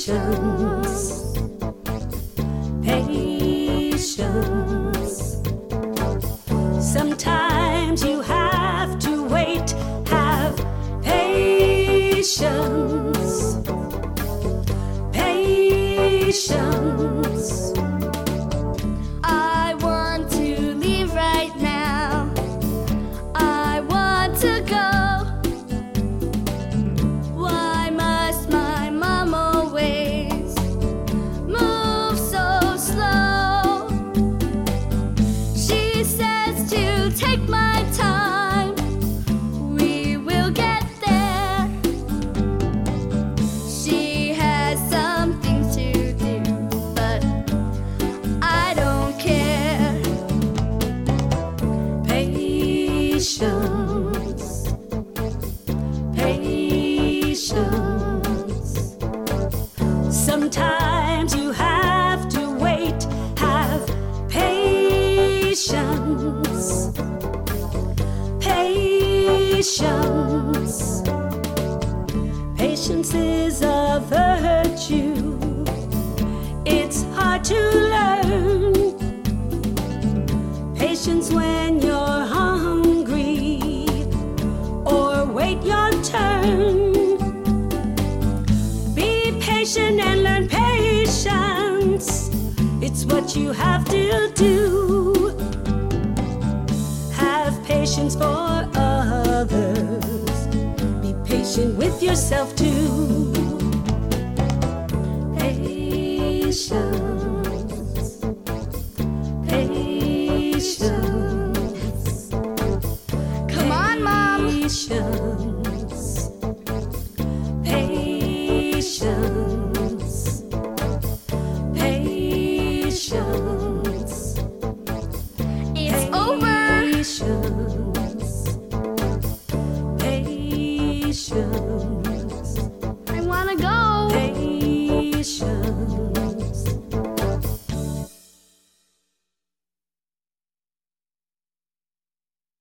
Patience. Sometimes you have to wait. Have patience. Patience. I want to leave right now. I want to go. Why must my mom always move so slow? She says to take my time. We will get there. She has some things to do, but I don't care. Patience. Patience. Sometimes you have to wait. Have patience. Patience. Patience is a virtue. It's hard to learn. Patience when you're hungry or wait your turn. Be patient and learn patience. It's what you have to do. Have patience for others. Be patient with yourself too. Patience.